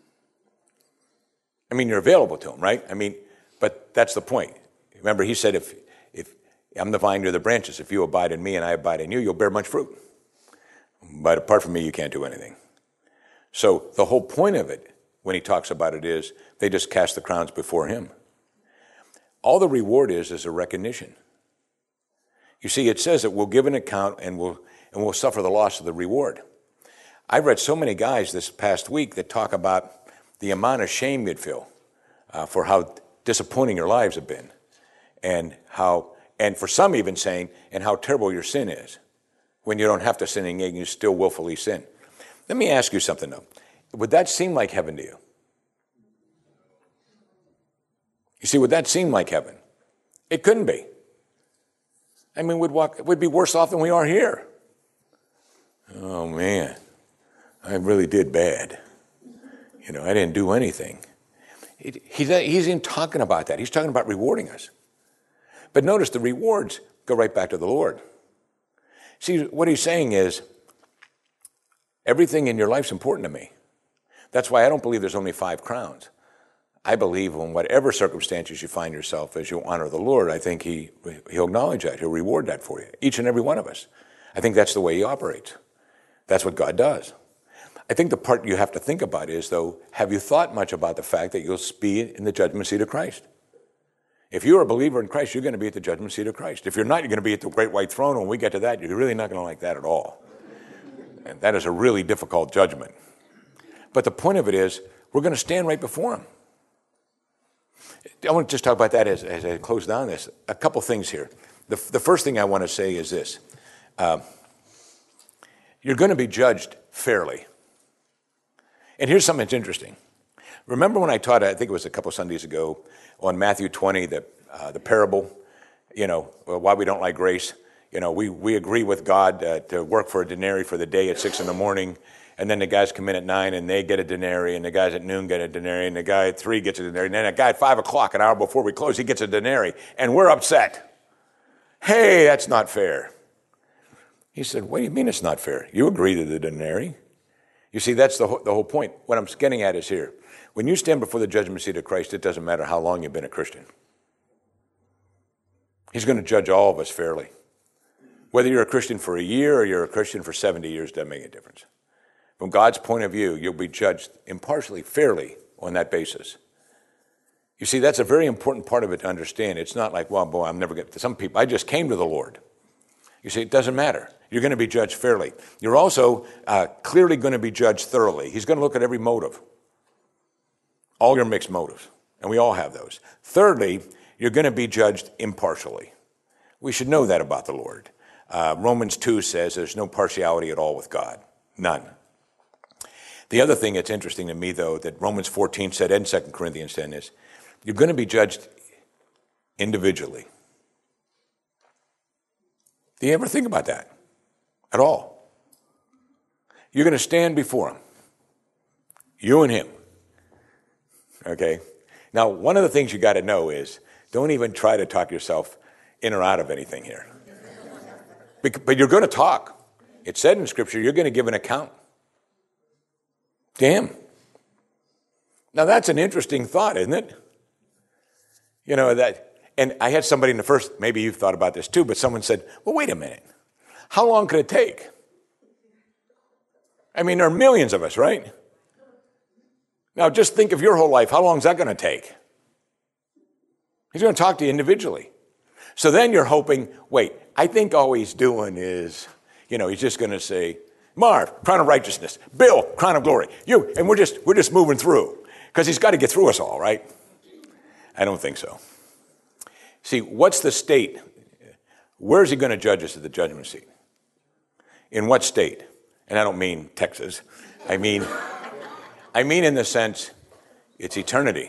I mean, you're available to him, right? I mean, but that's the point. Remember, he said, if I'm the vine, you're the branches. If you abide in me and I abide in you, you'll bear much fruit. But apart from me, you can't do anything. So the whole point of it, when he talks about it, is they just cast the crowns before him. All the reward is a recognition. You see, it says that we'll give an account and we'll suffer the loss of the reward. I've read so many guys this past week that talk about the amount of shame you'd feel for how disappointing your lives have been, and for some even saying, and how terrible your sin is, when you don't have to sin and you still willfully sin. Let me ask you something though. Would that seem like heaven to you? You see, would that seem like heaven? It couldn't be. I mean, we'd be worse off than we are here. Oh, man, I really did bad. You know, I didn't do anything. He's even talking about that. He's talking about rewarding us. But notice the rewards go right back to the Lord. See, what he's saying is, everything in your life's important to me. That's why I don't believe there's only 5 crowns. I believe in whatever circumstances you find yourself, as you honor the Lord, I think he'll acknowledge that. He'll reward that for you, each and every one of us. I think that's the way he operates. That's what God does. I think the part you have to think about is, though, have you thought much about the fact that you'll be in the judgment seat of Christ? If you're a believer in Christ, you're going to be at the judgment seat of Christ. If you're not, you're going to be at the great white throne. When we get to that, you're really not going to like that at all. And that is a really difficult judgment. But the point of it is, we're going to stand right before him. I want to just talk about that as I close down this. A couple things here. The first thing I want to say is this. You're going to be judged fairly. And here's something that's interesting. Remember when I taught, I think it was a couple Sundays ago, on Matthew 20, the parable, why we don't like grace. We agree with God to work for a denarius for the day at 6 a.m, and then the guys come in at 9 and they get a denarius, and the guys at noon get a denarius, and the guy at 3 gets a denarius, and then a guy at 5 o'clock, an hour before we close, he gets a denarius, and we're upset. Hey, that's not fair. He said, what do you mean it's not fair? You agree to the denarius. You see, that's the whole point. What I'm getting at is here. When you stand before the judgment seat of Christ, it doesn't matter how long you've been a Christian. He's going to judge all of us fairly. Whether you're a Christian for a year or you're a Christian for 70 years doesn't make a difference. From God's point of view, you'll be judged impartially, fairly on that basis. You see, that's a very important part of it to understand. It's not like, well, boy, I'm never going to, some people, I just came to the Lord. You see, it doesn't matter. You're going to be judged fairly. You're also clearly going to be judged thoroughly. He's going to look at every motive, all your mixed motives, and we all have those. Thirdly, you're going to be judged impartially. We should know that about the Lord. Romans 2 says there's no partiality at all with God. None. The other thing that's interesting to me, though, that Romans 14 said and 2 Corinthians 10 is, you're going to be judged individually. Do you ever think about that at all? You're going to stand before him. You and him. Okay? Now, one of the things you got to know is, don't even try to talk yourself in or out of anything here. But you're going to talk. It said in Scripture, you're going to give an account to him. Now, that's an interesting thought, isn't it? And I had somebody in the first, maybe you've thought about this too, but someone said, well, wait a minute. How long could it take? I mean, there are millions of us, right? Now, just think of your whole life. How long is that going to take? He's going to talk to you individually. So then you're hoping, wait, I think all he's doing is, he's just going to say, Marv, crown of righteousness. Bill, crown of glory. You, and we're just moving through. Because he's got to get through us all, right? I don't think so. See, what's the state? Where is he going to judge us at the judgment seat? In what state? And I don't mean Texas. I mean in the sense, it's eternity.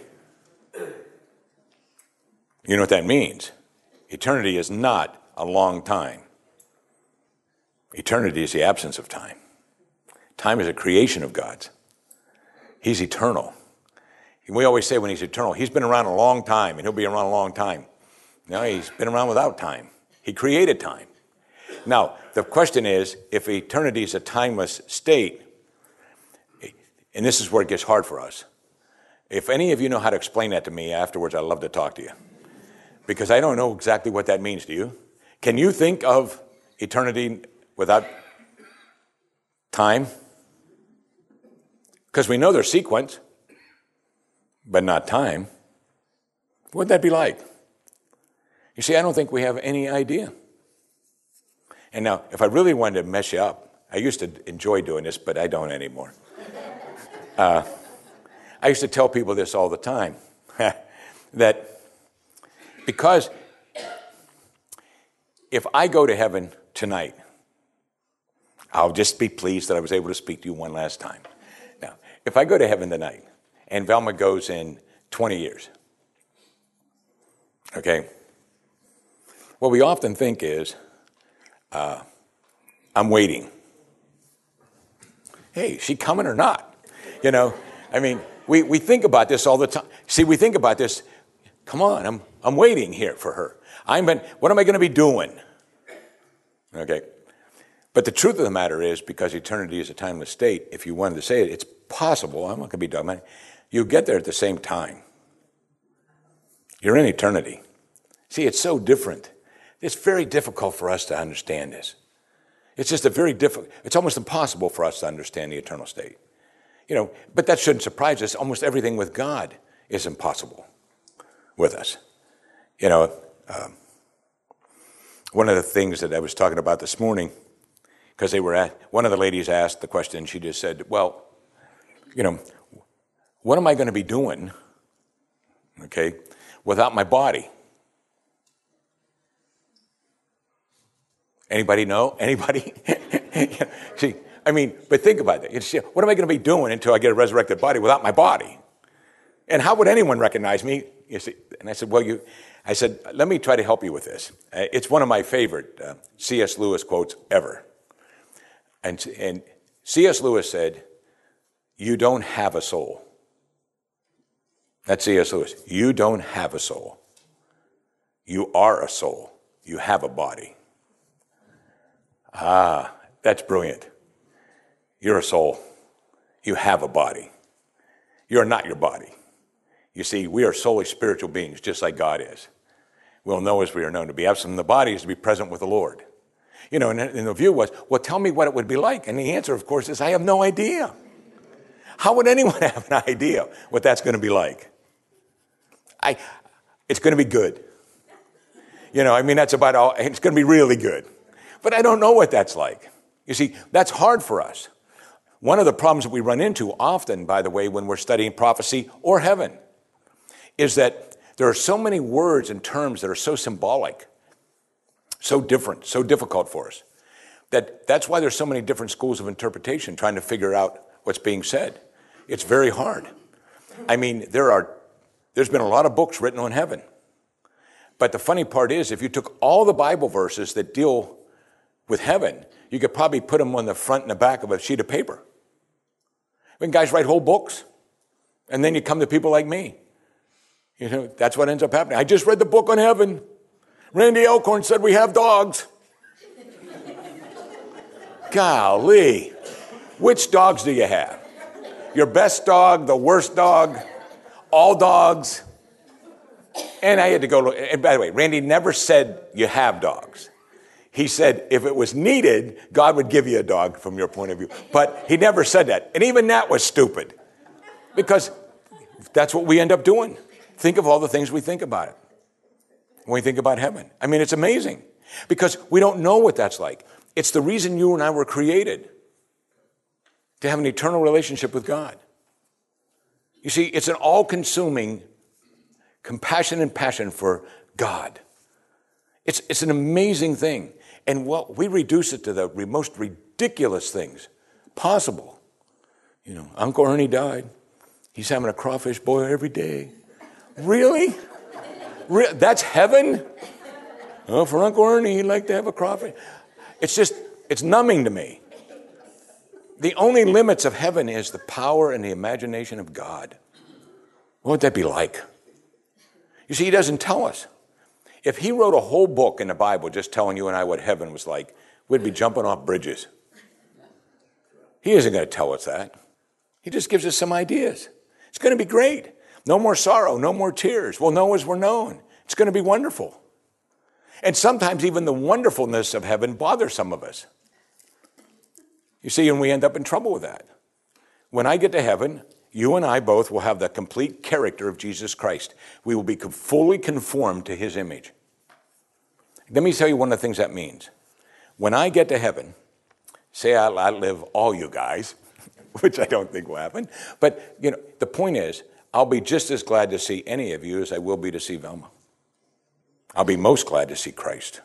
You know what that means? Eternity is not a long time. Eternity is the absence of time. Time is a creation of God's. He's eternal. We always say when he's eternal, he's been around a long time, and he'll be around a long time. No, he's been around without time. He created time. Now, the question is, if eternity is a timeless state, and this is where it gets hard for us. If any of you know how to explain that to me afterwards, I'd love to talk to you. Because I don't know exactly what that means. Do you? Can you think of eternity without time? Because we know there's sequence, but not time. What would that be like? You see, I don't think we have any idea. And now, if I really wanted to mess you up, I used to enjoy doing this, but I don't anymore. I used to tell people this all the time, that because if I go to heaven tonight, I'll just be pleased that I was able to speak to you one last time. Now, if I go to heaven tonight and Velma goes in 20 years, Okay? What we often think is, I'm waiting. Hey, is she coming or not? You know, I mean, we think about this all the time. See, we think about this, come on, I'm waiting here for her. What am I going to be doing? Okay? But the truth of the matter is, because eternity is a timeless state, if you wanted to say it, it's possible, I'm not going to be dumb, you get there at the same time. You're in eternity. See, it's so different. It's very difficult for us to understand this. It's just it's almost impossible for us to understand the eternal state. You know, but that shouldn't surprise us. Almost everything with God is impossible with us. You know, one of the things that I was talking about this morning, because one of the ladies asked the question, she just said, well, you know, what am I going to be doing, okay, without my body? Anybody know? Anybody? See, I mean, but think about it. What am I going to be doing until I get a resurrected body without my body? And how would anyone recognize me? You see, and I said, let me try to help you with this. It's one of my favorite C.S. Lewis quotes ever. And C.S. Lewis said, you don't have a soul. That's C.S. Lewis. You don't have a soul. You are a soul. You have a body. Ah, that's brilliant. You're a soul. You have a body. You're not your body. You see, we are solely spiritual beings, just like God is. We'll know as we are known. To be absent from the body is to be present with the Lord. You know, and the view was, well, tell me what it would be like. And the answer, of course, is I have no idea. How would anyone have an idea what that's going to be like? It's going to be good. You know, I mean, that's about all. It's going to be really good. But I don't know what that's like. You see, that's hard for us. One of the problems that we run into often, by the way, when we're studying prophecy or heaven, is that there are so many words and terms that are so symbolic, so different, so difficult for us, that's why there's so many different schools of interpretation trying to figure out what's being said. It's very hard. I mean, there's been a lot of books written on heaven. But the funny part is, if you took all the Bible verses that deal with heaven, you could probably put them on the front and the back of a sheet of paper. I mean, guys write whole books, and then you come to people like me. You know, that's what ends up happening. I just read the book on heaven. Randy Alcorn said we have dogs. Golly, which dogs do you have? Your best dog, the worst dog, all dogs? And I had to go look. And by the way, Randy never said you have dogs. He said if it was needed, God would give you a dog from your point of view. But he never said that. And even that was stupid. Because that's what we end up doing. Think of all the things we think about it when we think about heaven. I mean, it's amazing. Because we don't know what that's like. It's the reason you and I were created. To have an eternal relationship with God. You see, it's an all-consuming compassion and passion for God. It's an amazing thing. And we reduce it to the most ridiculous things possible. You know, Uncle Ernie died. He's having a crawfish boil every day. Really? That's heaven? Oh, for Uncle Ernie, he'd like to have a crawfish. It's numbing to me. The only limits of heaven is the power and the imagination of God. What would that be like? You see, he doesn't tell us. If he wrote a whole book in the Bible just telling you and I what heaven was like, we'd be jumping off bridges. He isn't going to tell us that. He just gives us some ideas. It's going to be great. No more sorrow, no more tears. We'll know as we're known. It's going to be wonderful. And sometimes even the wonderfulness of heaven bothers some of us. You see, and we end up in trouble with that. When I get to heaven, you and I both will have the complete character of Jesus Christ. We will be fully conformed to his image. Let me tell you one of the things that means. When I get to heaven, say I outlive all you guys, which I don't think will happen, but you know, the point is, I'll be just as glad to see any of you as I will be to see Velma. I'll be most glad to see Christ.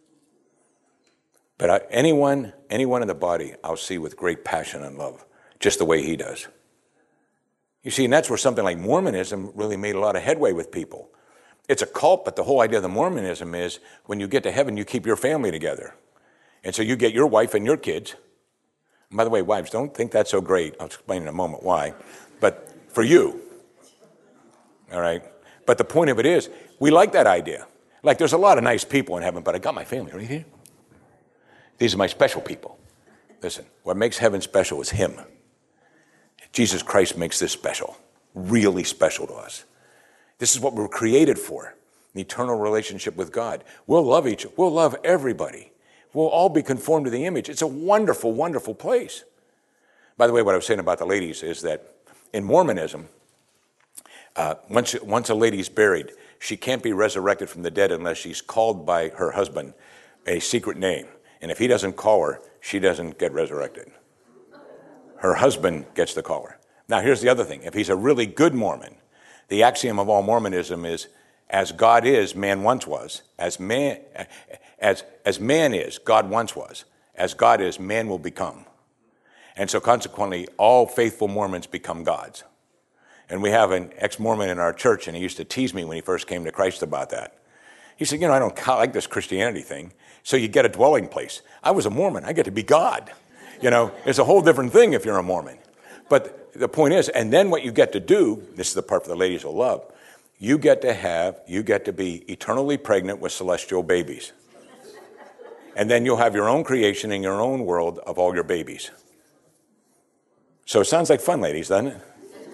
But anyone in the body, I'll see with great passion and love, just the way he does. You see, and that's where something like Mormonism really made a lot of headway with people. It's a cult, but the whole idea of the Mormonism is when you get to heaven, you keep your family together. And so you get your wife and your kids. And by the way, wives, don't think that's so great. I'll explain in a moment why. But for you, all right? But the point of it is, we like that idea. Like, there's a lot of nice people in heaven, but I got my family right here. These are my special people. Listen, what makes heaven special is him. Jesus Christ makes this special, really special to us. This is what we're created for, an eternal relationship with God. We'll love we'll love everybody. We'll all be conformed to the image. It's a wonderful, wonderful place. By the way, what I was saying about the ladies is that in Mormonism, once a lady's buried, she can't be resurrected from the dead unless she's called by her husband a secret name. And if he doesn't call her, she doesn't get resurrected. Her husband gets to call her. Now, here's the other thing. If he's a really good Mormon, the axiom of all Mormonism is, as God is, man once was. As man is, God once was. As God is, man will become. And so consequently, all faithful Mormons become gods. And we have an ex-Mormon in our church, and he used to tease me when he first came to Christ about that. He said, I don't like this Christianity thing. So you get a dwelling place. I was a Mormon. I get to be God. It's a whole different thing if you're a Mormon. But the point is, and then what you get to do, this is the part the ladies will love, you get to be eternally pregnant with celestial babies. And then you'll have your own creation in your own world of all your babies. So it sounds like fun, ladies, doesn't it?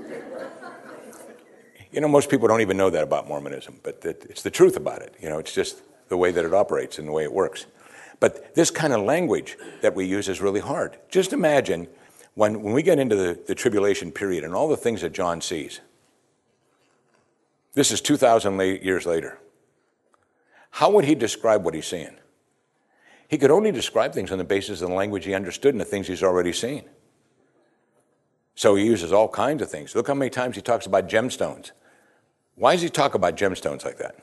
Most people don't even know that about Mormonism, but it's the truth about it. It's just the way that it operates and the way it works. But this kind of language that we use is really hard. Just imagine when we get into the tribulation period and all the things that John sees. This is 2,000 years later. How would he describe what he's seeing? He could only describe things on the basis of the language he understood and the things he's already seen. So he uses all kinds of things. Look how many times he talks about gemstones. Why does he talk about gemstones like that?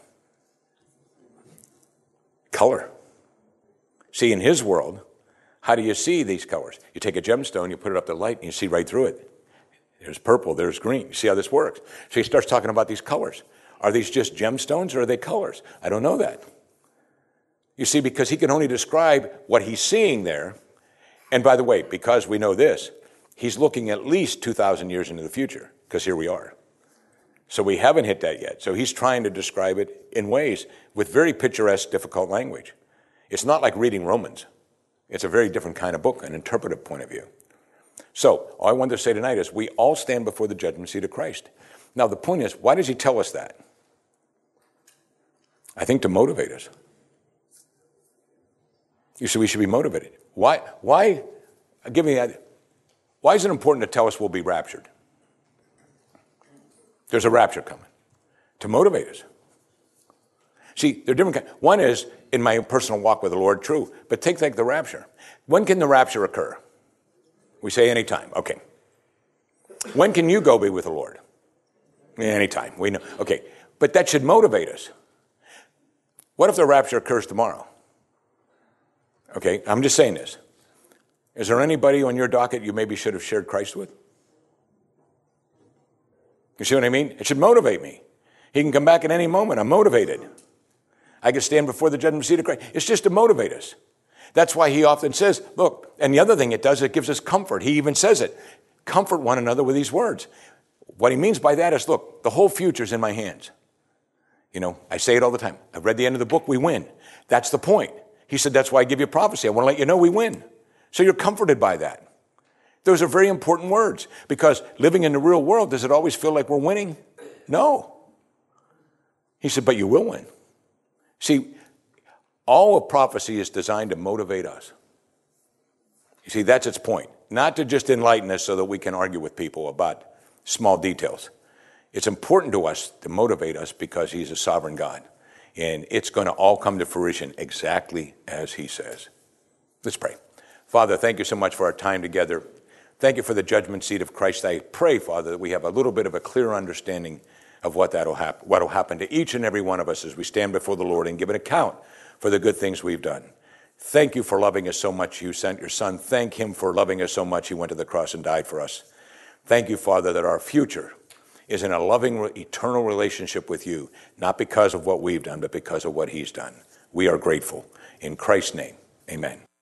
Color. See, in his world, how do you see these colors? You take a gemstone, you put it up to light, and you see right through it. There's purple, there's green. You see how this works? So he starts talking about these colors. Are these just gemstones or are they colors? I don't know that. You see, because he can only describe what he's seeing there. And by the way, because we know this, he's looking at least 2,000 years into the future, because here we are. So we haven't hit that yet. So he's trying to describe it in ways with very picturesque, difficult language. It's not like reading Romans. It's a very different kind of book, an interpretive point of view. So all I wanted to say tonight is we all stand before the judgment seat of Christ. Now the point is, why does he tell us that? I think to motivate us. You see, we should be motivated. Why? Give me that. Why is it important to tell us we'll be raptured? There's a rapture coming to motivate us. See, they're different kinds. One is, in my personal walk with the Lord, true. But take like the rapture. When can the rapture occur? We say anytime. Okay. When can you go be with the Lord? Anytime. We know. Okay. But that should motivate us. What if the rapture occurs tomorrow? Okay. I'm just saying this. Is there anybody on your docket you maybe should have shared Christ with? You see what I mean? It should motivate me. He can come back at any moment. I'm motivated. I can stand before the judgment seat of Christ. It's just to motivate us. That's why he often says, look, and the other thing it does, it gives us comfort. He even says it. Comfort one another with these words. What he means by that is, look, the whole future's in my hands. I say it all the time. I've read the end of the book, we win. That's the point. He said, that's why I give you prophecy. I want to let you know we win. So you're comforted by that. Those are very important words, because living in the real world, does it always feel like we're winning? No. He said, but you will win. See, all of prophecy is designed to motivate us. You see, that's its point. Not to just enlighten us so that we can argue with people about small details. It's important to us to motivate us because he's a sovereign God. And it's going to all come to fruition exactly as he says. Let's pray. Father, thank you so much for our time together. Thank you for the judgment seat of Christ. I pray, Father, that we have a little bit of a clear understanding of what will happen to each and every one of us as we stand before the Lord and give an account for the good things we've done. Thank you for loving us so much. You sent your Son. Thank him for loving us so much. He went to the cross and died for us. Thank you, Father, that our future is in a loving, eternal relationship with you, not because of what we've done, but because of what he's done. We are grateful. In Christ's name, amen.